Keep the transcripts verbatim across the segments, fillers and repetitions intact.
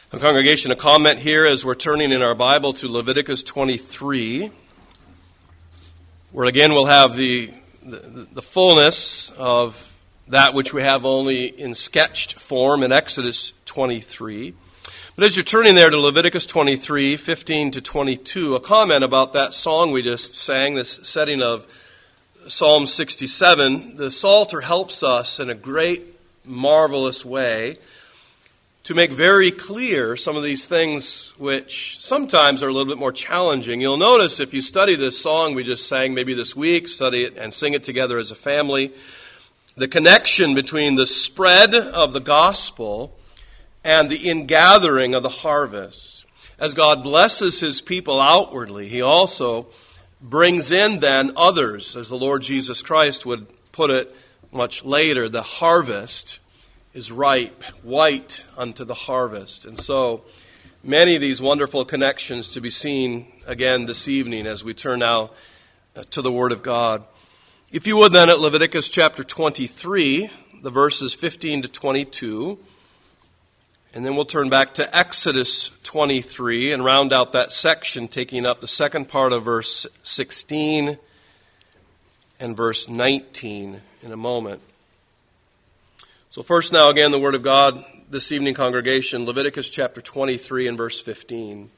The congregation, a comment here as we're turning in our Bible to Leviticus twenty-three, where again we'll have the, the, the fullness of that which we have only in sketched form in Exodus twenty-three. But as you're turning there to Leviticus twenty-three, fifteen to twenty-two, a comment about that song we just sang, this setting of Psalm sixty-seven. The Psalter helps us in a great, marvelous way to make very clear some of these things which sometimes are a little bit more challenging. You'll notice if you study this song we just sang maybe this week, study it and sing it together as a family, the connection between the spread of the gospel and the ingathering of the harvest. As God blesses His people outwardly, He also brings in then others, as the Lord Jesus Christ would put it much later. The harvest is ripe, white unto the harvest. And so many of these wonderful connections to be seen again this evening as we turn now to the Word of God. If you would then at Leviticus chapter twenty-three, the verses fifteen to twenty-two, and then we'll turn back to Exodus twenty-three and round out that section, taking up the second part of verse sixteen and verse nineteen in a moment. So first now again the Word of God this evening, congregation, Leviticus chapter twenty-three and verse fifteen.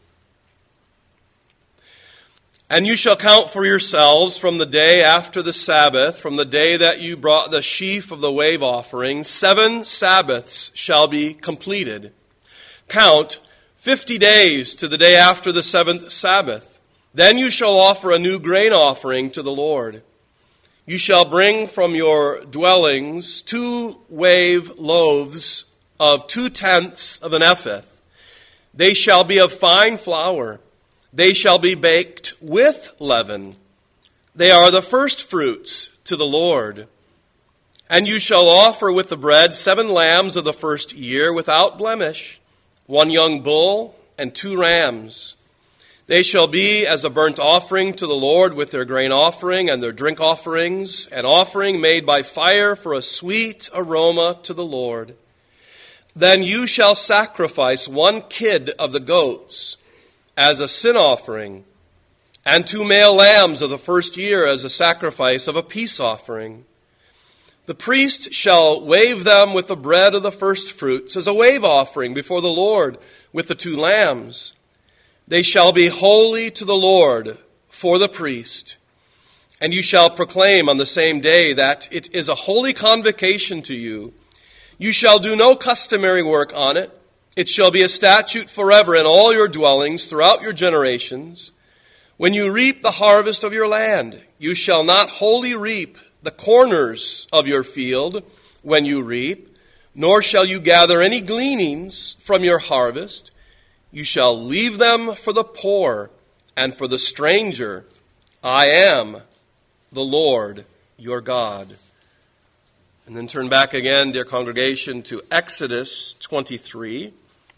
And you shall count for yourselves from the day after the Sabbath, from the day that you brought the sheaf of the wave offering, seven Sabbaths shall be completed. Count fifty days to the day after the seventh Sabbath. Then you shall offer a new grain offering to the Lord. You shall bring from your dwellings two wave loaves of two tenths of an ephah. They shall be of fine flour. They shall be baked with leaven. They are the first fruits to the Lord. And you shall offer with the bread seven lambs of the first year without blemish, one young bull and two rams. They shall be as a burnt offering to the Lord with their grain offering and their drink offerings, an offering made by fire for a sweet aroma to the Lord. Then you shall sacrifice one kid of the goats as a sin offering, and two male lambs of the first year as a sacrifice of a peace offering. The priest shall wave them with the bread of the first fruits as a wave offering before the Lord with the two lambs. They shall be holy to the Lord for the priest. And you shall proclaim on the same day that it is a holy convocation to you. You shall do no customary work on it. It shall be a statute forever in all your dwellings throughout your generations. When you reap the harvest of your land, you shall not wholly reap the corners of your field when you reap, nor shall you gather any gleanings from your harvest. You shall leave them for the poor and for the stranger. I am the Lord your God. And then turn back again, dear congregation, to Exodus twenty-three.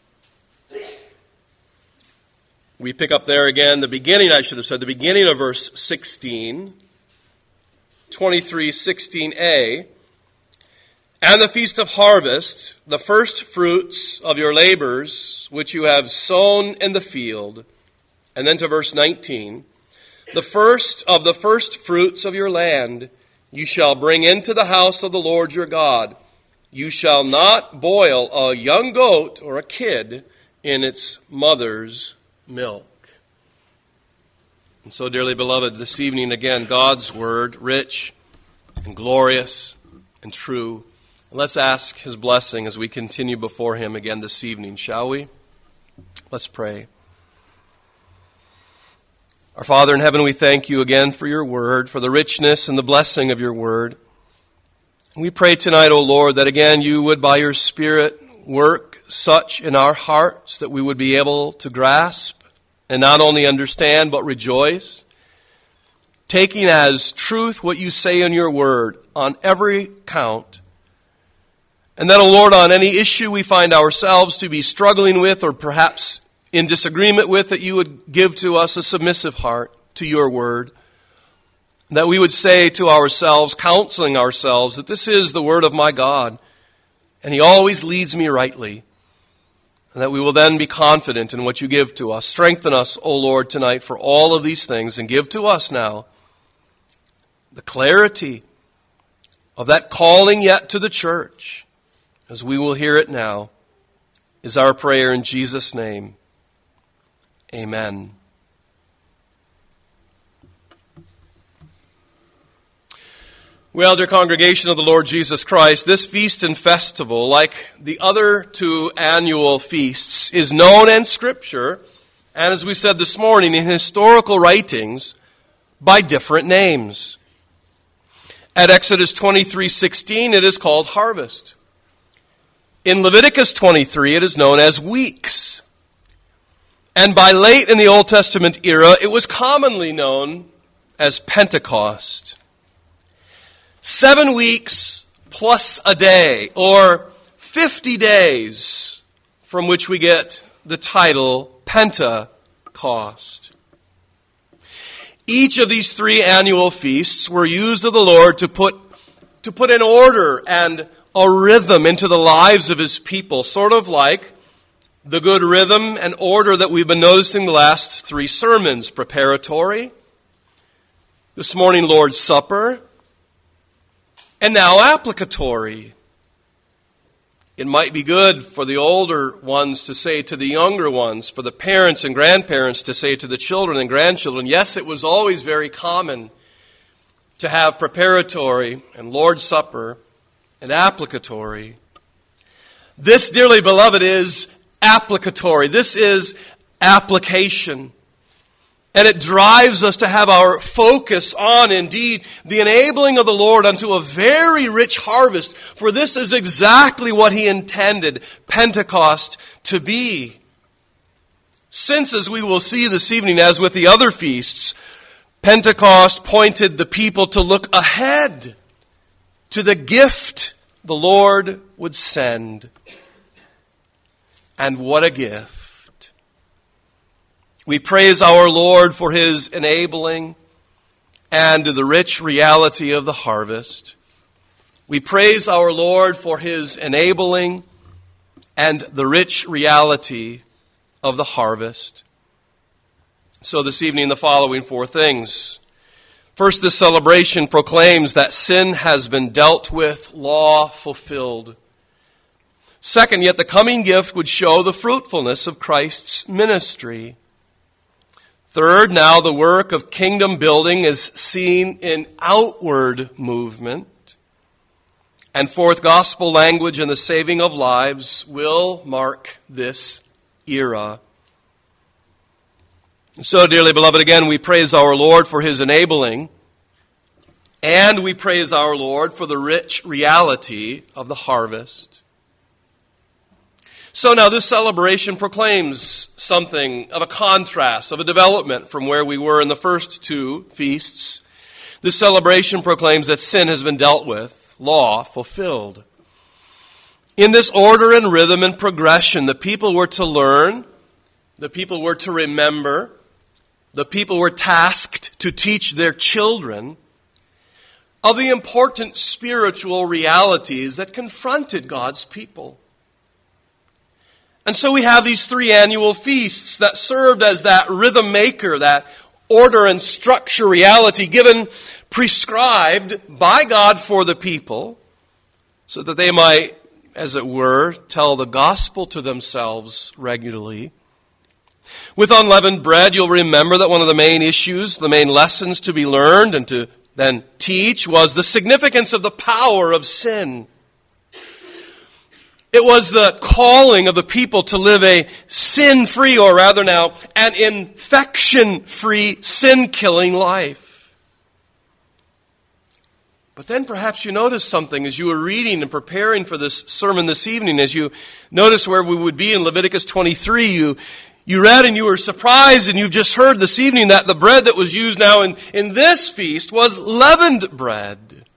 We pick up there again the beginning, I should have said, the beginning of verse sixteen, twenty-three sixteen a. And the feast of harvest, the first fruits of your labors, which you have sown in the field. And then to verse nineteen. The first of the first fruits of your land you shall bring into the house of the Lord your God. You shall not boil a young goat or a kid in its mother's milk. And so, dearly beloved, this evening again, God's word, rich and glorious and true. And let's ask His blessing as we continue before Him again this evening, shall we? Let's pray. Our Father in heaven, we thank You again for Your word, for the richness and the blessing of Your word. We pray tonight, O Lord, that again You would by Your Spirit work such in our hearts that we would be able to grasp and not only understand but rejoice, taking as truth what You say in Your word on every count. And then, O Lord, on any issue we find ourselves to be struggling with or perhaps in disagreement with, that You would give to us a submissive heart to Your word. That we would say to ourselves, counseling ourselves, that this is the word of my God, and He always leads me rightly. and that we will then be confident in what you give to us. Strengthen us, O Lord, tonight for all of these things, and give to us now the clarity of that calling yet to the church, as we will hear it now, is our prayer in Jesus' name. Amen. Well, dear congregation of the Lord Jesus Christ, this feast and festival, like the other two annual feasts, is known in Scripture, and as we said this morning, in historical writings, by different names. At Exodus twenty-three sixteen, it is called harvest. In Leviticus twenty-three, it is known as weeks. And by late in the Old Testament era, it was commonly known as Pentecost. Seven weeks plus a day, or fifty days, from which we get the title Pentecost. Each of these three annual feasts were used of the Lord to put, to put an order and a rhythm into the lives of His people, sort of like the good rhythm and order that we've been noticing the last three sermons. Preparatory, this morning Lord's Supper, and now applicatory. It might be good for the older ones to say to the younger ones, for the parents and grandparents to say to the children and grandchildren. Yes, it was always very common to have preparatory and Lord's Supper and applicatory. This, dearly beloved, is applicatory. This is application. And it drives us to have our focus on, indeed, the enabling of the Lord unto a very rich harvest. For this is exactly what He intended Pentecost to be. Since, as we will see this evening, as with the other feasts, Pentecost pointed the people to look ahead to the gift the Lord would send. And what a gift. We praise our Lord for His enabling and the rich reality of the harvest. We praise our Lord for His enabling and the rich reality of the harvest. So this evening, the following four things. First, this celebration proclaims that sin has been dealt with, law fulfilled. Second, yet the coming gift would show the fruitfulness of Christ's ministry. Third, now the work of kingdom building is seen in outward movement. And fourth, gospel language and the saving of lives will mark this era. So, dearly beloved, again, we praise our Lord for His enabling, and we praise our Lord for the rich reality of the harvest. So now this celebration proclaims something of a contrast, of a development from where we were in the first two feasts. This celebration proclaims that sin has been dealt with, law fulfilled. In this order and rhythm and progression, the people were to learn, the people were to remember, the people were tasked to teach their children of the important spiritual realities that confronted God's people. And so we have these three annual feasts that served as that rhythm maker, that order and structure reality given, prescribed by God for the people, so that they might, as it were, tell the gospel to themselves regularly. With unleavened bread, you'll remember that one of the main issues, the main lessons to be learned and to then teach was the significance of the power of sin. It was the calling of the people to live a sin-free, or rather now, an infection-free, sin-killing life. But then perhaps you noticed something as you were reading and preparing for this sermon this evening. As you noticed where we would be in Leviticus twenty-three, you you read and you were surprised, and you've just heard this evening that the bread that was used now in, in this feast was leavened bread.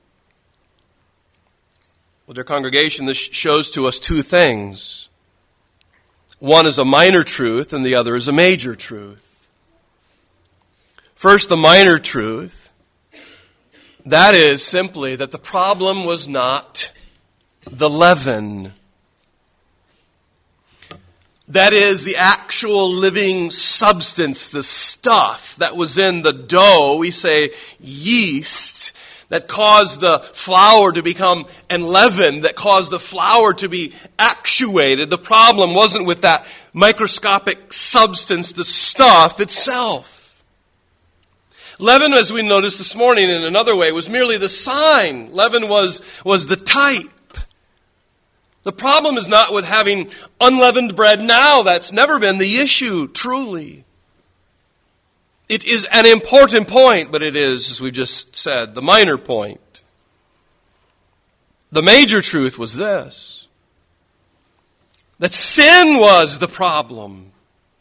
Well, dear congregation, this shows to us two things. One is a minor truth and the other is a major truth. First, the minor truth. That is simply that the problem was not the leaven. That is, the actual living substance, the stuff that was in the dough, we say yeast, that caused the flour to become enleavened, that caused the flour to be actuated. The problem wasn't with that microscopic substance, the stuff itself. Leaven, as we noticed this morning in another way, was merely the sign. Leaven was, was the type. The problem is not with having unleavened bread now. That's never been the issue, truly. It is an important point, but it is, as we just said, the minor point. The major truth was this: that sin was the problem.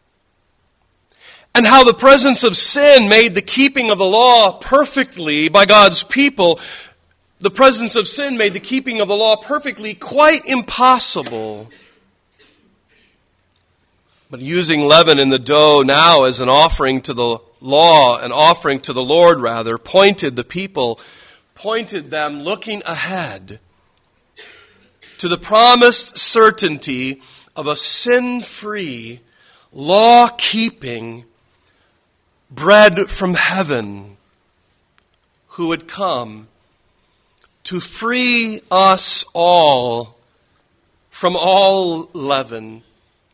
And how the presence of sin made the keeping of the law perfectly by God's people, the presence of sin made the keeping of the law perfectly quite impossible. But using leaven in the dough now as an offering to the law, an offering to the Lord rather, pointed the people, pointed them looking ahead to the promised certainty of a sin-free, law-keeping bread from heaven who would come to free us all from all leaven.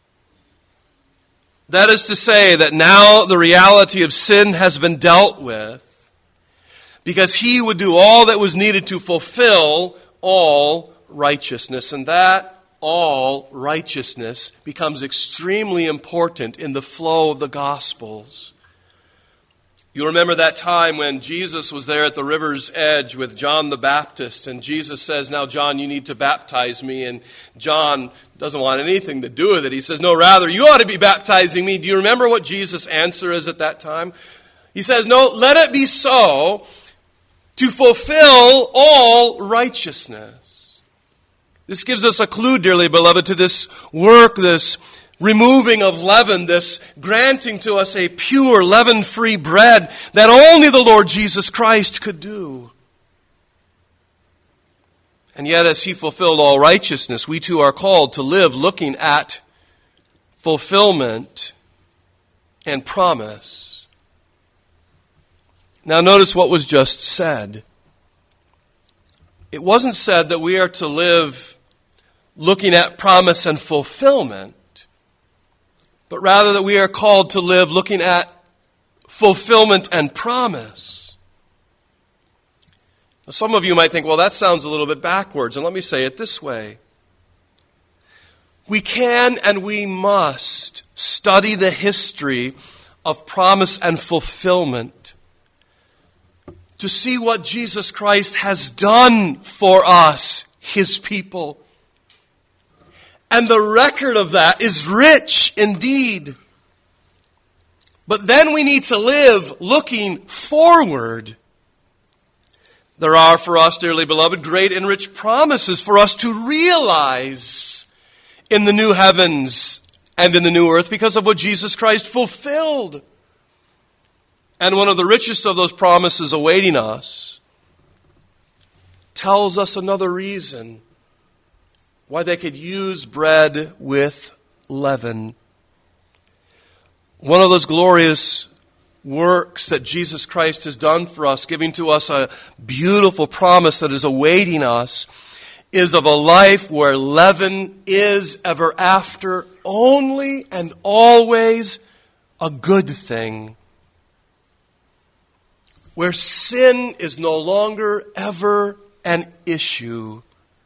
That is to say that now the reality of sin has been dealt with, because He would do all that was needed to fulfill all righteousness. And that all righteousness becomes extremely important in the flow of the Gospels. You remember that time when Jesus was there at the river's edge with John the Baptist, and Jesus says, "Now, John, you need to baptize me." And John doesn't want anything to do with it. He says, "No, rather, you ought to be baptizing me." Do you remember what Jesus' answer is at that time? He says, "No, let it be so to fulfill all righteousness." This gives us a clue, dearly beloved, to this work, this removing of leaven, this granting to us a pure, leaven-free bread that only the Lord Jesus Christ could do. And yet, as He fulfilled all righteousness, we too are called to live looking at fulfillment and promise. Now notice what was just said. It wasn't said that we are to live looking at promise and fulfillment, but rather that we are called to live looking at fulfillment and promise. Now, some of you might think, well, that sounds a little bit backwards, and let me say it this way. We can and we must study the history of promise and fulfillment to see what Jesus Christ has done for us, His people. And the record of that is rich indeed. But then we need to live looking forward. There are for us, dearly beloved, great and rich promises for us to realize in the new heavens and in the new earth because of what Jesus Christ fulfilled. And one of the richest of those promises awaiting us tells us another reason why they could use bread with leaven. One of those glorious works that Jesus Christ has done for us, giving to us a beautiful promise that is awaiting us, is of a life where leaven is ever after only and always a good thing. Where sin is no longer ever an issue.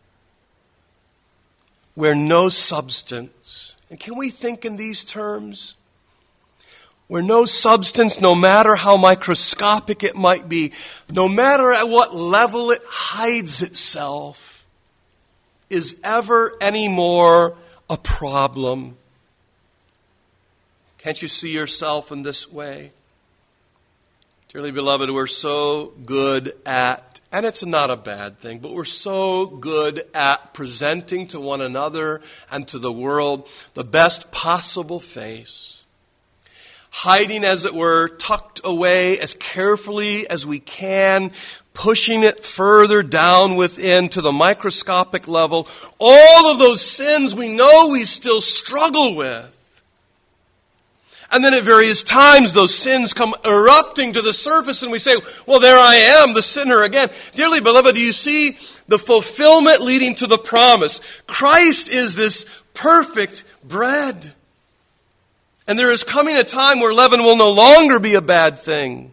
Where no substance, and can we think in these terms? Where no substance, no matter how microscopic it might be, no matter at what level it hides itself, is ever any more a problem. Can't you see yourself in this way? Dearly beloved, we're so good at, and it's not a bad thing, but we're so good at presenting to one another and to the world the best possible face. Hiding, as it were, tucked away as carefully as we can, pushing it further down within to the microscopic level. All of those sins we know we still struggle with. And then at various times those sins come erupting to the surface and we say, well, there I am, the sinner again. Dearly beloved, do you see the fulfillment leading to the promise? Christ is this perfect bread. And there is coming a time where leaven will no longer be a bad thing.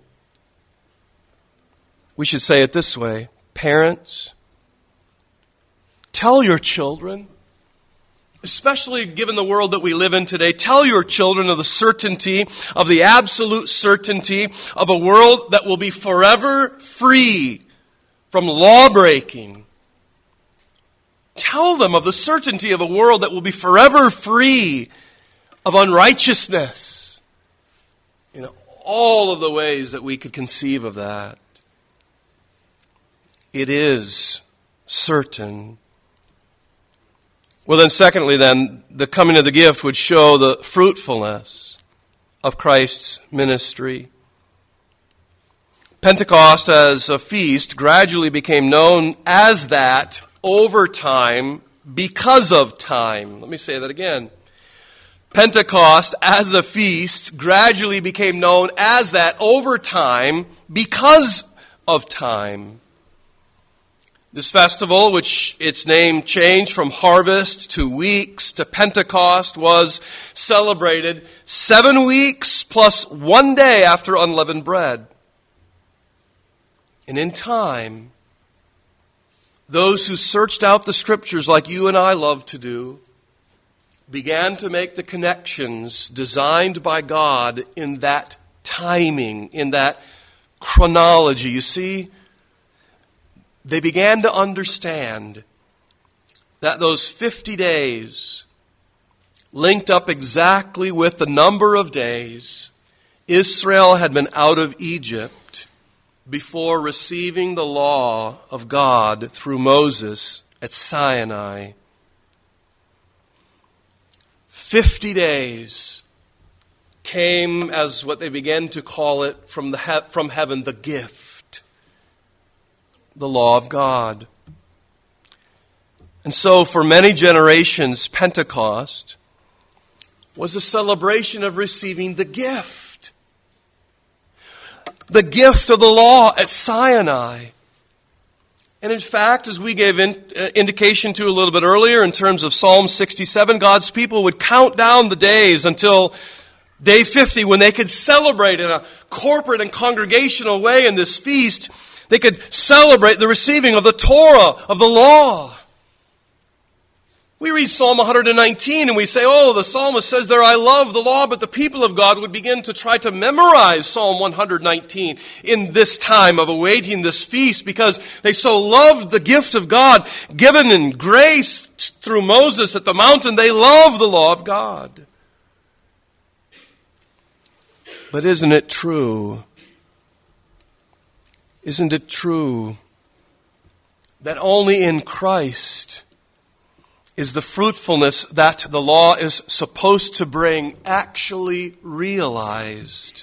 We should say it this way. Parents, tell your children, especially given the world that we live in today, tell your children of the certainty, of the absolute certainty of a world that will be forever free from law-breaking. Tell them of the certainty of a world that will be forever free of unrighteousness in all of the ways that we could conceive of that. It is certain. Well then, secondly then, the coming of the gift would show the fruitfulness of Christ's ministry. Pentecost as a feast gradually became known as that over time because of time. Let me say that again. Pentecost as a feast gradually became known as that over time because of time. This festival, which its name changed from harvest to weeks to Pentecost, was celebrated seven weeks plus one day after unleavened bread. And in time, those who searched out the Scriptures like you and I love to do began to make the connections designed by God in that timing, in that chronology. You see, they began to understand that those fifty days linked up exactly with the number of days Israel had been out of Egypt before receiving the law of God through Moses at Sinai. Fifty days came as what they began to call it from the he- from heaven, the gift, the law of God. And so for many generations, Pentecost was a celebration of receiving the gift. The gift of the law at Sinai. And in fact, as we gave in, uh, indication to a little bit earlier in terms of Psalm sixty-seven, God's people would count down the days until day fifty when they could celebrate in a corporate and congregational way in this feast. They could celebrate the receiving of the Torah, of the law. We read Psalm one nineteen and we say, oh, the psalmist says there, I love the law, but the people of God would begin to try to memorize Psalm one nineteen in this time of awaiting this feast because they so loved the gift of God given in grace through Moses at the mountain. They love the law of God. But isn't it true? Isn't it true that only in Christ is the fruitfulness that the law is supposed to bring actually realized?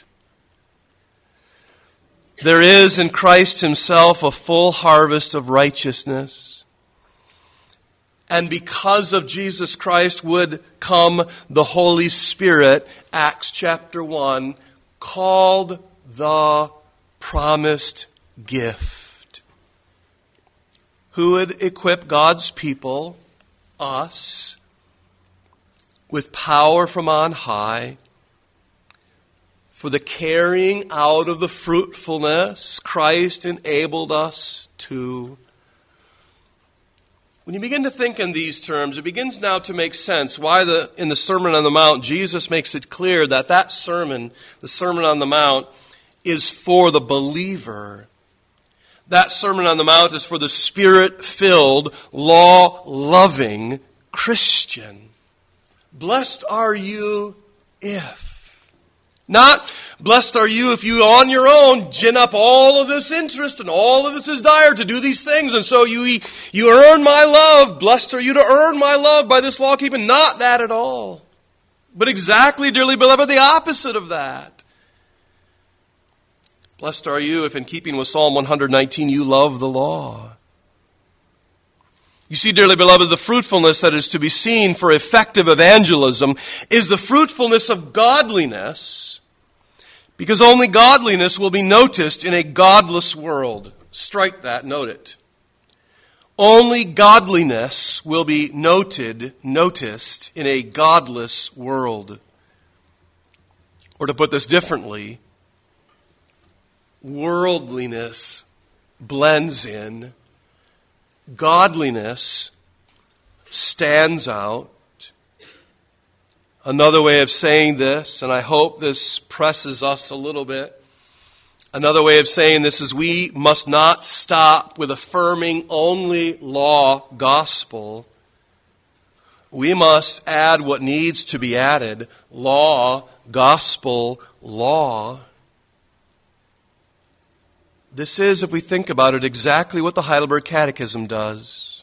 There is in Christ Himself a full harvest of righteousness. And because of Jesus Christ would come the Holy Spirit, Acts chapter one, called the promised gift, who would equip God's people, us, with power from on high for the carrying out of the fruitfulness Christ enabled us to. When you begin to think in these terms, it begins now to make sense why the in the Sermon on the Mount, Jesus makes it clear that that sermon, the Sermon on the Mount, is for the believer. That Sermon on the Mount is for the Spirit-filled, law-loving Christian. Blessed are you if. Not, blessed are you if you on your own gin up all of this interest and all of this desire to do these things, and so you, you earn my love. Blessed are you to earn my love by this law keeping. Not that at all. But exactly, dearly beloved, the opposite of that. Blessed are you if in keeping with Psalm one nineteen you love the law. You see, dearly beloved, the fruitfulness that is to be seen for effective evangelism is the fruitfulness of godliness, because only godliness will be noticed in a godless world. Strike that, note it. Only godliness will be noted, noticed in a godless world. Or to put this differently, worldliness blends in, godliness stands out. Another way of saying this, and I hope this presses us a little bit, another way of saying this is we must not stop with affirming only law gospel. We must add what needs to be added, law, gospel, law. This is, if we think about it, exactly what the Heidelberg Catechism does.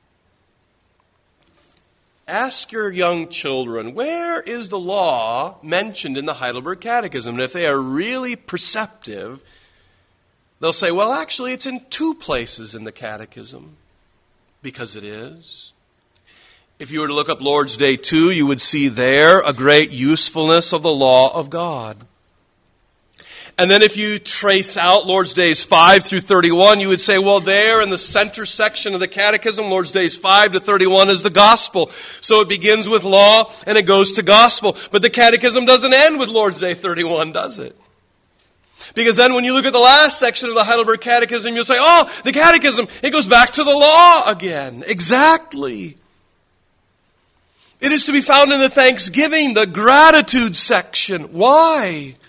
Ask your young children, where is the law mentioned in the Heidelberg Catechism? And if they are really perceptive, they'll say, well, actually, it's in two places in the Catechism, because it is. If you were to look up Lord's Day two, you would see there a great usefulness of the law of God. And then if you trace out Lord's Days five through thirty-one, you would say, well, there in the center section of the Catechism, Lord's Days five to thirty-one is the gospel. So it begins with law and it goes to gospel. But the Catechism doesn't end with Lord's Day thirty-one, does it? Because then when you look at the last section of the Heidelberg Catechism, you'll say, oh, the Catechism, it goes back to the law again. Exactly. It is to be found in the thanksgiving, the gratitude section. Why?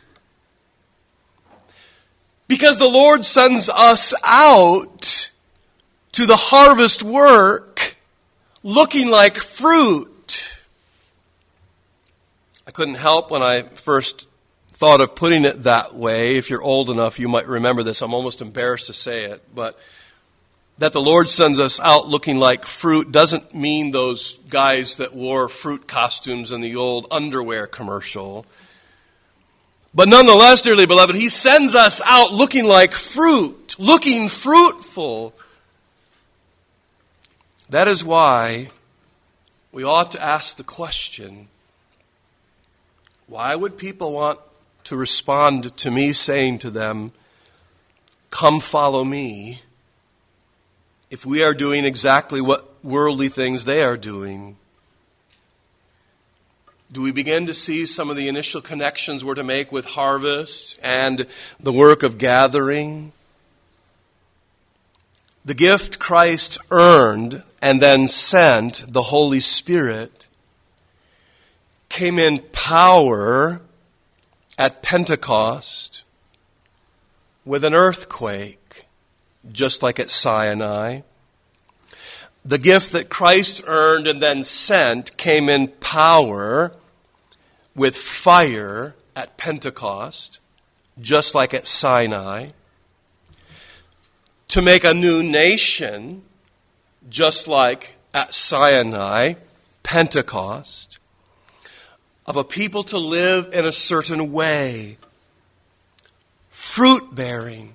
Because the Lord sends us out to the harvest work looking like fruit. I couldn't help when I first thought of putting it that way. If you're old enough, you might remember this. I'm almost embarrassed to say it. But that the Lord sends us out looking like fruit doesn't mean those guys that wore fruit costumes in the old underwear commercial. But nonetheless, dearly beloved, He sends us out looking like fruit, looking fruitful. That is why we ought to ask the question, why would people want to respond to me saying to them, come follow me, if we are doing exactly what worldly things they are doing? Do we begin to see some of the initial connections we're to make with harvest and the work of gathering? The gift Christ earned and then sent, the Holy Spirit, came in power at Pentecost with an earthquake, just like at Sinai. The gift that Christ earned and then sent came in power with fire at Pentecost, just like at Sinai. To make a new nation, just like at Sinai, Pentecost. Of a people to live in a certain way. Fruit-bearing.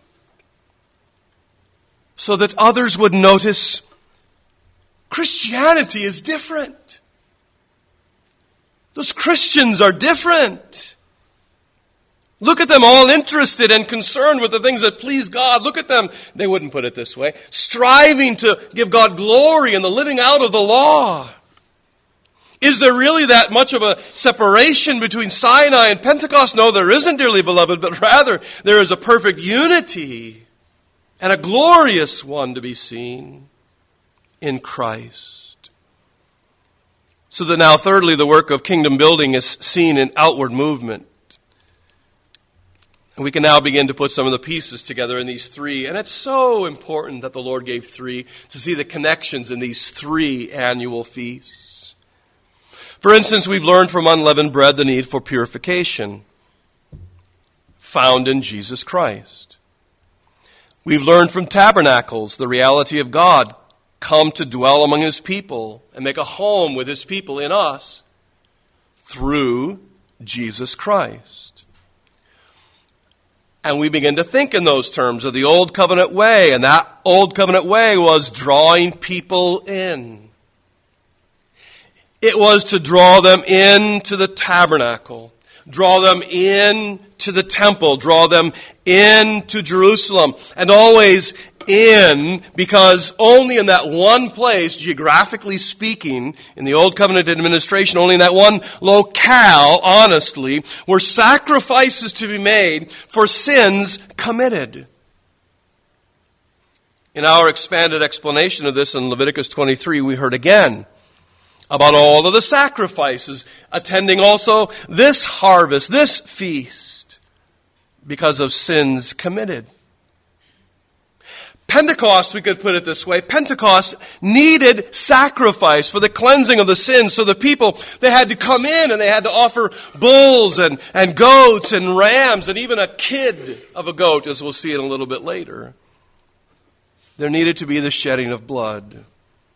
So that others would notice Christianity is different. Those Christians are different. Look at them, all interested and concerned with the things that please God. Look at them, they wouldn't put it this way, striving to give God glory in the living out of the law. Is there really that much of a separation between Sinai and Pentecost? No, there isn't, dearly beloved, but rather there is a perfect unity and a glorious one to be seen in Christ. So that now, thirdly, the work of kingdom building is seen in outward movement. And we can now begin to put some of the pieces together in these three. And it's so important that the Lord gave three, to see the connections in these three annual feasts. For instance, we've learned from unleavened bread the need for purification, found in Jesus Christ. We've learned from tabernacles the reality of God come to dwell among His people and make a home with His people in us through Jesus Christ. And we begin to think in those terms of the Old Covenant way. And that Old Covenant way was drawing people in. It was to draw them into the tabernacle. Draw them in to the temple. Draw them into Jerusalem. And always in, because only in that one place, geographically speaking, in the Old Covenant administration, only in that one locale, honestly, were sacrifices to be made for sins committed. In our expanded explanation of this in Leviticus twenty-three, we heard again about all of the sacrifices attending also this harvest, this feast, because of sins committed. Pentecost, we could put it this way, Pentecost needed sacrifice for the cleansing of the sins. So the people, they had to come in and they had to offer bulls and, and goats and rams and even a kid of a goat, as we'll see in a little bit later. There needed to be the shedding of blood.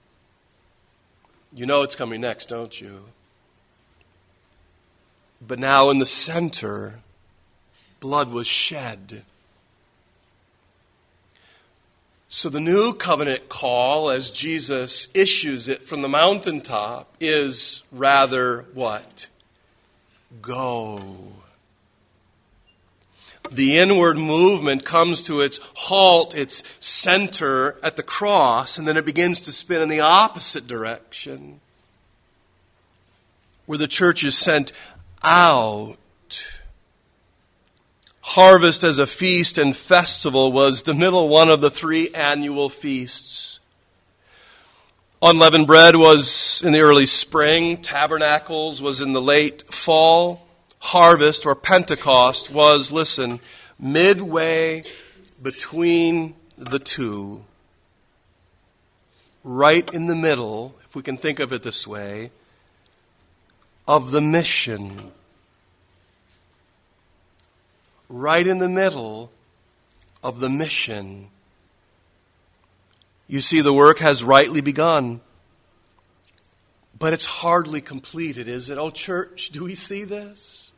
You know it's coming next, don't you? But now in the center, blood was shed. So the new covenant call, as Jesus issues it from the mountaintop, is rather what? Go. The inward movement comes to its halt, its center at the cross, and then it begins to spin in the opposite direction, where the church is sent out. Harvest as a feast and festival was the middle one of the three annual feasts. Unleavened bread was in the early spring. Tabernacles was in the late fall. Harvest, or Pentecost, was, listen, midway between the two. Right in the middle, if we can think of it this way, of the mission. Right in the middle of the mission. You see, the work has rightly begun, but it's hardly completed, is it? Oh, church, do we see this?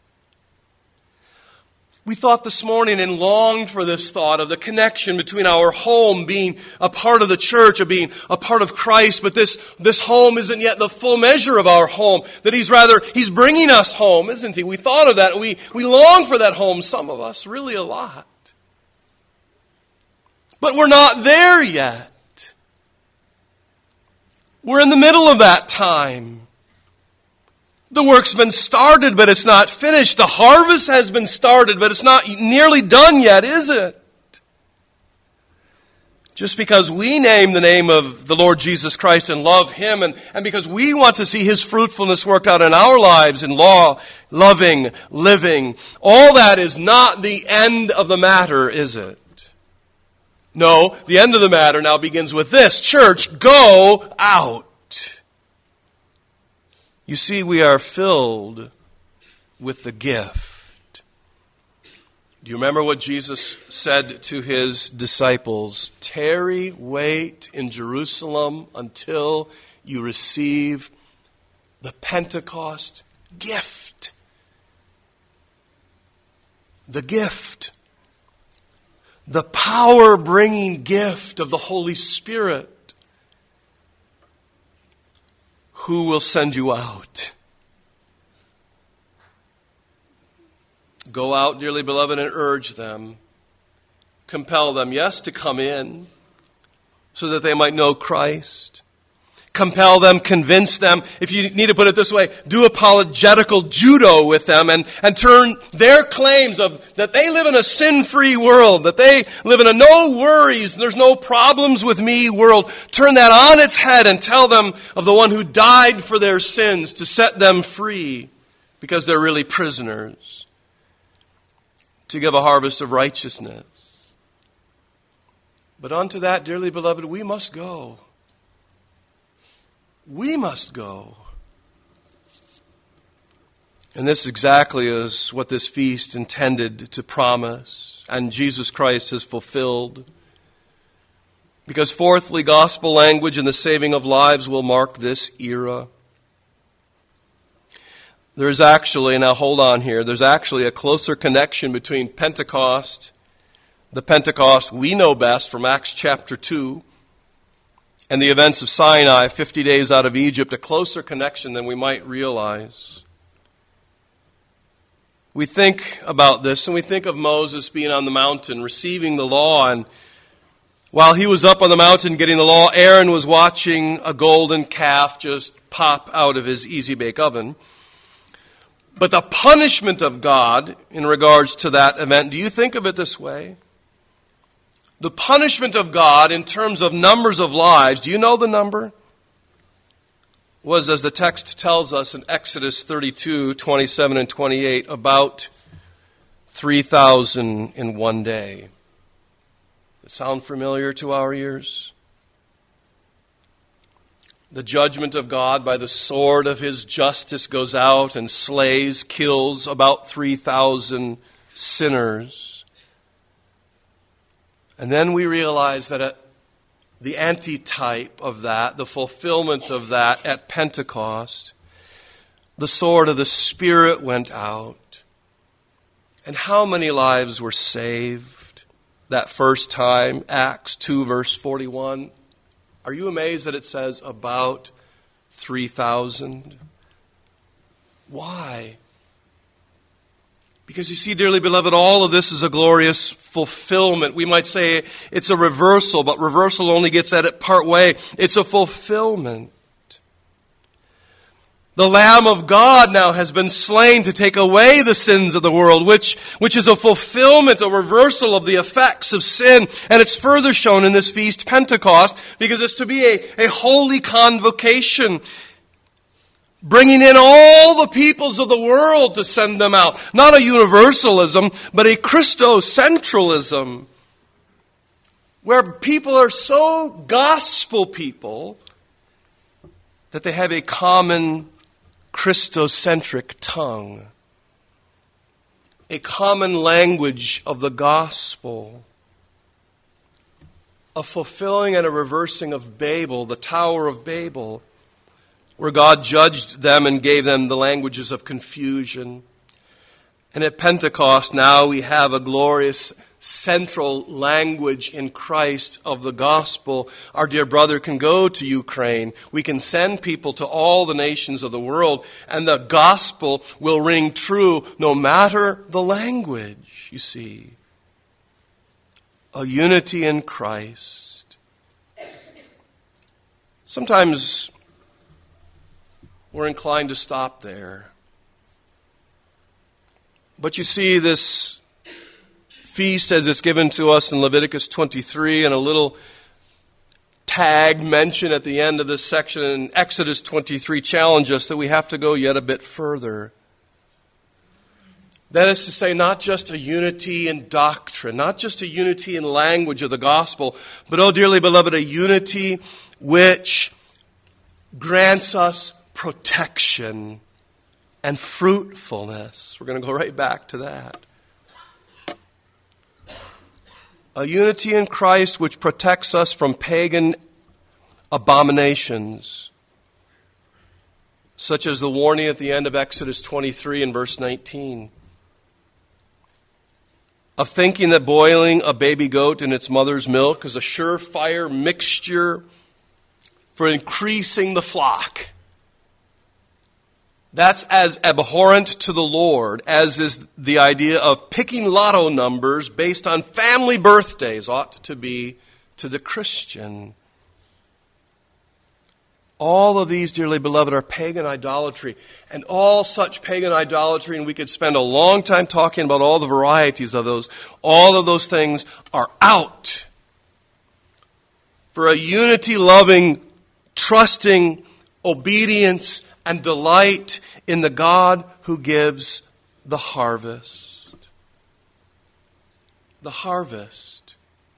We thought this morning and longed for this thought of the connection between our home being a part of the church, of being a part of Christ, but this, this home isn't yet the full measure of our home. That He's rather, He's bringing us home, isn't He? We thought of that. We, we long for that home, some of us, really a lot. But we're not there yet. We're in the middle of that time. The work's been started, but it's not finished. The harvest has been started, but it's not nearly done yet, is it? Just because we name the name of the Lord Jesus Christ and love Him, and, and because we want to see His fruitfulness worked out in our lives in law, loving, living, all that is not the end of the matter, is it? No, the end of the matter now begins with this. Church, go out. You see, we are filled with the gift. Do you remember what Jesus said to His disciples? Tarry, wait in Jerusalem until you receive the Pentecost gift. The gift. The power-bringing gift of the Holy Spirit, who will send you out. Go out, dearly beloved, and urge them. Compel them, yes, to come in so that they might know Christ. Compel them, convince them. If you need to put it this way, do apologetical judo with them and, and turn their claims of that they live in a sin-free world, that they live in a no worries, there's no problems with me world. Turn that on its head and tell them of the one who died for their sins to set them free because they're really prisoners. To give a harvest of righteousness. But unto that, dearly beloved, we must go. We must go. And this exactly is what this feast intended to promise, and Jesus Christ has fulfilled. Because fourthly, gospel language and the saving of lives will mark this era. There's actually, now hold on here, there's actually a closer connection between Pentecost, the Pentecost we know best from Acts chapter two, and the events of Sinai, fifty days out of Egypt, a closer connection than we might realize. We think about this, and we think of Moses being on the mountain, receiving the law, and while he was up on the mountain getting the law, Aaron was watching a golden calf just pop out of his easy bake oven. But the punishment of God in regards to that event, do you think of it this way? The punishment of God in terms of numbers of lives, do you know the number? Was, as the text tells us in Exodus thirty-two, twenty-seven and twenty-eight, about three thousand in one day. Does it sound familiar to our ears? The judgment of God by the sword of His justice goes out and slays, kills about three thousand sinners. And then we realize that at the antitype of that, the fulfillment of that at Pentecost, the sword of the Spirit went out. And how many lives were saved that first time? Acts two verse forty-one. Are you amazed that it says about three thousand? Why? Because you see, dearly beloved, all of this is a glorious fulfillment. We might say it's a reversal, but reversal only gets at it part way. It's a fulfillment. The Lamb of God now has been slain to take away the sins of the world, which, which is a fulfillment, a reversal of the effects of sin. And it's further shown in this feast, Pentecost, because it's to be a, a holy convocation, bringing in all the peoples of the world to send them out. Not a universalism, but a Christocentralism, where people are so gospel people that they have a common Christocentric tongue, a common language of the gospel, a fulfilling and a reversing of Babel, the Tower of Babel, where God judged them and gave them the languages of confusion. And at Pentecost now we have a glorious central language in Christ of the gospel. Our dear brother can go to Ukraine. We can send people to all the nations of the world, and the gospel will ring true no matter the language, you see. A unity in Christ. Sometimes we're inclined to stop there. But you see, this feast as it's given to us in Leviticus twenty-three, and a little tag mention at the end of this section in Exodus twenty-three challenge us that we have to go yet a bit further. That is to say, not just a unity in doctrine, not just a unity in language of the gospel, but, oh dearly beloved, a unity which grants us protection and fruitfulness. We're going to go right back to that. A unity in Christ which protects us from pagan abominations, such as the warning at the end of Exodus twenty-three and verse nineteen. Of thinking that boiling a baby goat in its mother's milk is a surefire mixture for increasing the flock. That's as abhorrent to the Lord as is the idea of picking lotto numbers based on family birthdays ought to be to the Christian. All of these, dearly beloved, are pagan idolatry. And all such pagan idolatry, and we could spend a long time talking about all the varieties of those, all of those things are out for a unity-loving, trusting obedience and delight in the God who gives the harvest. The harvest.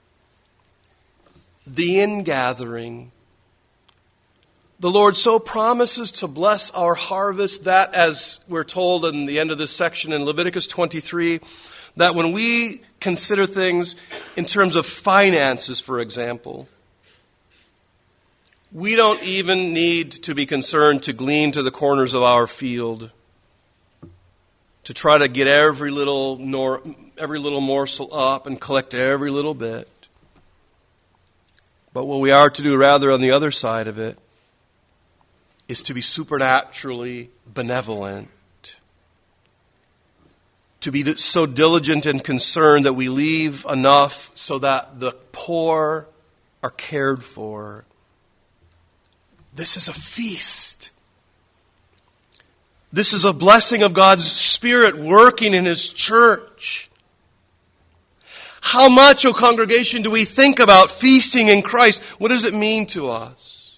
The ingathering. The Lord so promises to bless our harvest that, as we're told in the end of this section in Leviticus twenty-three, that when we consider things in terms of finances, for example, we don't even need to be concerned to glean to the corners of our field. to try to get every little nor, every little morsel up and collect every little bit. But what we are to do rather on the other side of it is to be supernaturally benevolent. To be so diligent and concerned that we leave enough so that the poor are cared for. This is a feast. This is a blessing of God's Spirit working in His church. How much, O congregation, do we think about feasting in Christ? What does it mean to us?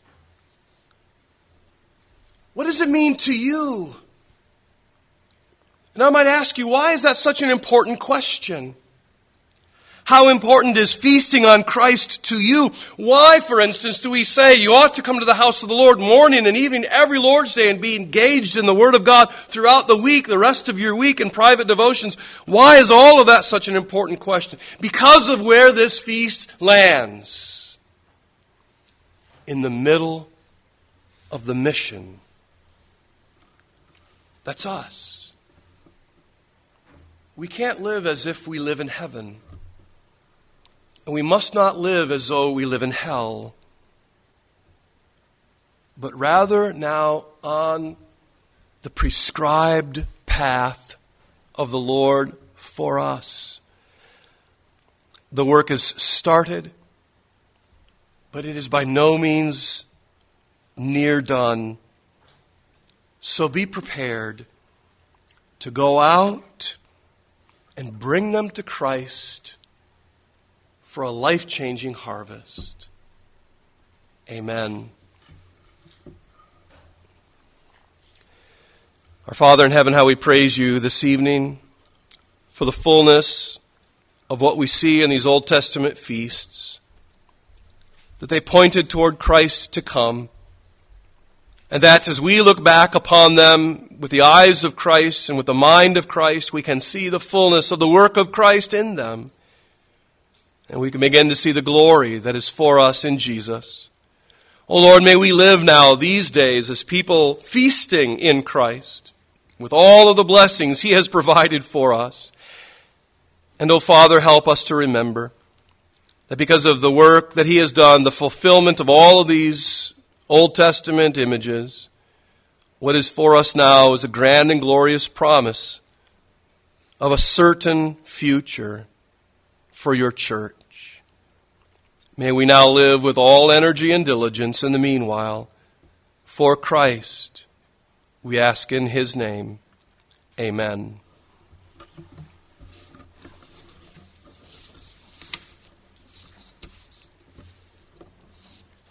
What does it mean to you? And I might ask you, why is that such an important question? How important is feasting on Christ to you? Why, for instance, do we say you ought to come to the house of the Lord morning and evening every Lord's Day and be engaged in the Word of God throughout the week, the rest of your week in private devotions? Why is all of that such an important question? Because of where this feast lands. In the middle of the mission. That's us. We can't live as if we live in heaven. And we must not live as though we live in hell, but rather now on the prescribed path of the Lord for us. The work is started, but it is by no means near done. So be prepared to go out and bring them to Christ for a life-changing harvest. Amen. Our Father in heaven, how we praise you this evening for the fullness of what we see in these Old Testament feasts, that they pointed toward Christ to come, and that as we look back upon them with the eyes of Christ and with the mind of Christ, we can see the fullness of the work of Christ in them. And we can begin to see the glory that is for us in Jesus. Oh Lord, may we live now these days as people feasting in Christ with all of the blessings He has provided for us. And oh Father, help us to remember that because of the work that He has done, the fulfillment of all of these Old Testament images, what is for us now is a grand and glorious promise of a certain future for your church. May we now live with all energy and diligence in the meanwhile for Christ. We ask in His name. Amen.